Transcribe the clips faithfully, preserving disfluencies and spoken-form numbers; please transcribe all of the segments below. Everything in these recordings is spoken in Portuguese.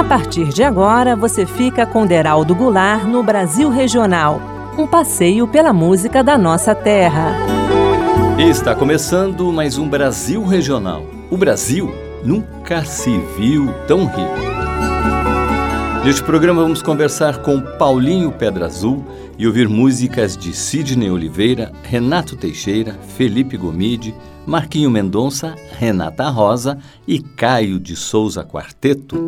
A partir de agora, você fica com Deraldo Goulart no Brasil Regional, um passeio pela música da nossa terra. Está começando mais um Brasil Regional. O Brasil nunca se viu tão rico. Neste programa vamos conversar com Paulinho Pedra Azul e ouvir músicas de Sidney Oliveira, Renato Teixeira, Felipe Gomide, Marquinho Mendonça, Renata Rosa e Caio de Souza Quarteto.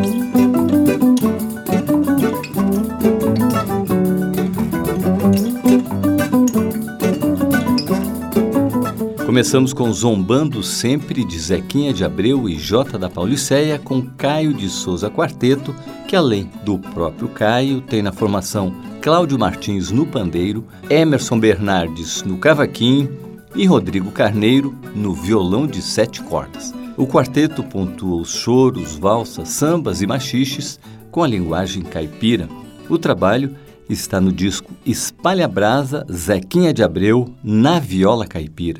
Começamos com Zombando Sempre, de Zequinha de Abreu e Jota da Pauliceia, com Caio de Souza Quarteto, que além do próprio Caio, tem na formação Cláudio Martins no pandeiro, Emerson Bernardes no cavaquinho e Rodrigo Carneiro no violão de sete cordas. O quarteto pontua os choros, valsas, sambas e machiches com a linguagem caipira. O trabalho está no disco Espalha Brasa, Zequinha de Abreu, na viola caipira.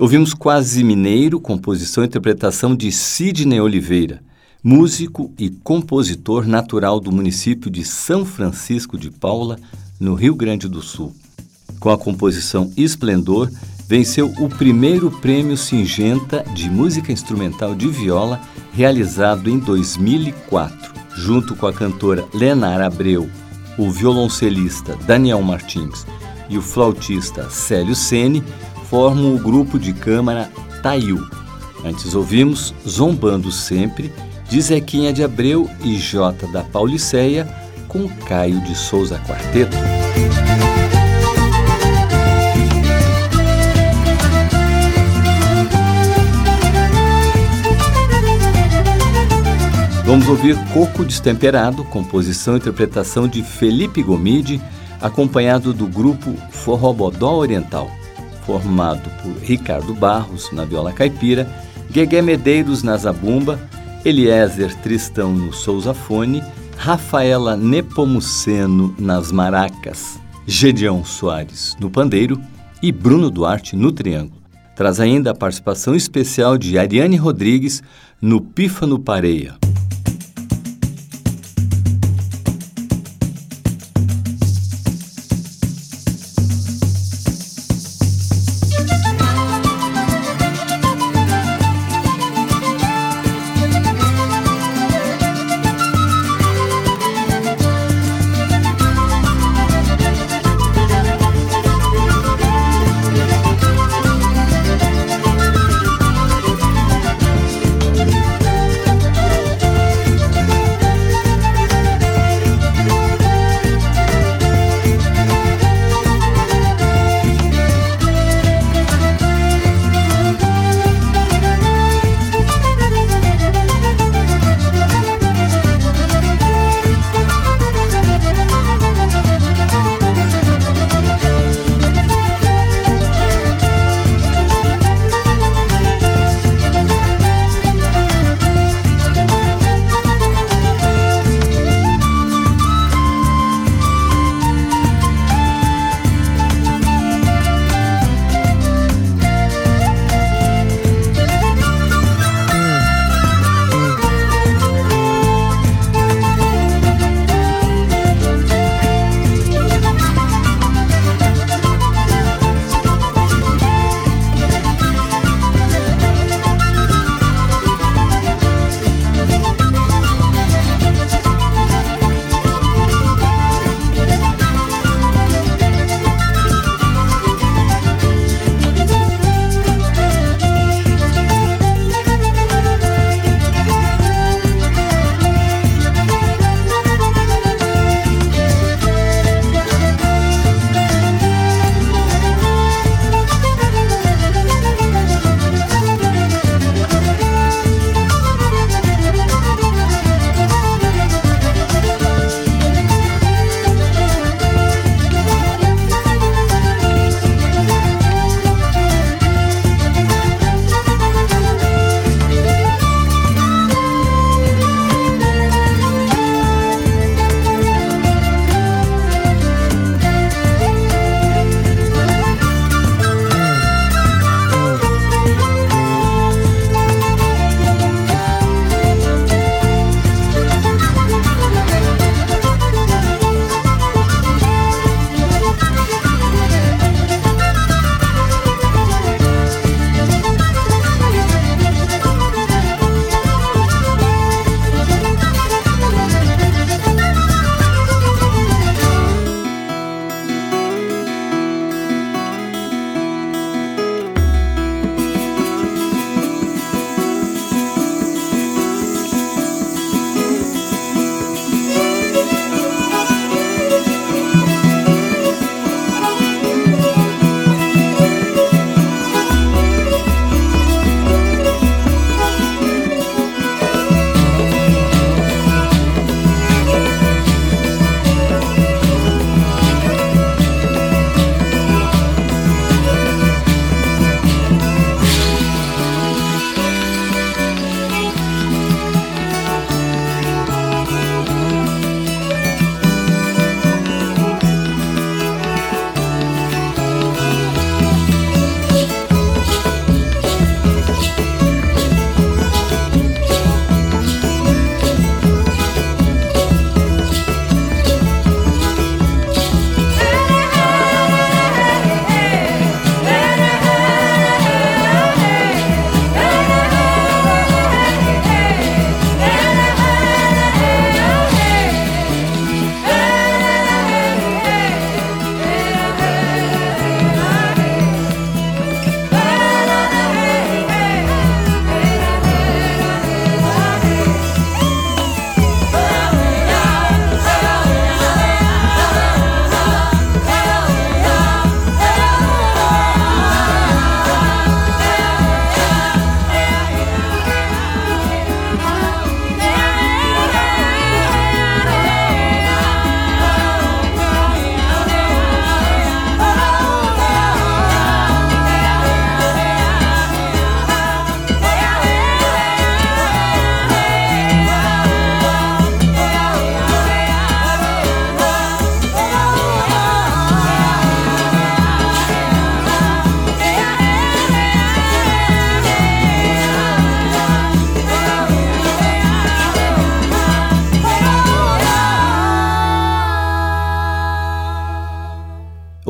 Ouvimos Quase Mineiro, composição e interpretação de Sidney Oliveira, músico e compositor natural do município de São Francisco de Paula, no Rio Grande do Sul. Com a composição Esplendor, venceu o primeiro prêmio Singenta de música instrumental de viola, realizado em dois mil e quatro. Junto com a cantora Lenara Abreu, o violoncelista Daniel Martins e o flautista Célio Sene, formam o grupo de câmara Taiu. Antes ouvimos Zombando Sempre, de Zequinha de Abreu e Jota da Pauliceia, com Caio de Souza Quarteto. Vamos ouvir Coco Destemperado, composição e interpretação de Felipe Gomide, acompanhado do grupo Forrobodó Oriental, formado por Ricardo Barros na viola caipira, Guegué Medeiros na zabumba, Eliezer Tristão no sousafone, Rafaela Nepomuceno nas maracas, Gedeão Soares no pandeiro e Bruno Duarte no triângulo. Traz ainda a participação especial de Ariane Rodrigues no pífano pareia.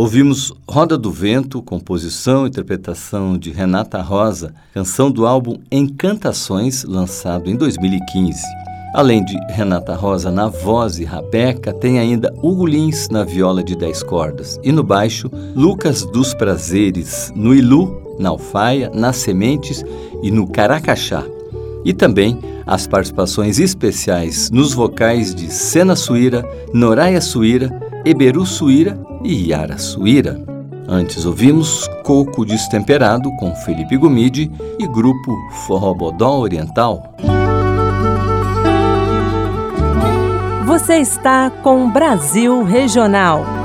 Ouvimos Roda do Vento, composição e interpretação de Renata Rosa, canção do álbum Encantações, lançado em dois mil e quinze. Além de Renata Rosa na voz e rabeca, tem ainda Hugo Lins na viola de dez cordas e no baixo, Lucas dos Prazeres no ilu, na alfaia, nas sementes e no caracaxá. E também as participações especiais nos vocais de Sena Suíra, Noraia Suíra, Eberu Suíra e Yara Suíra. Antes ouvimos Coco Destemperado com Felipe Gomide e grupo Forrobodó Oriental. Você está com Brasil Regional.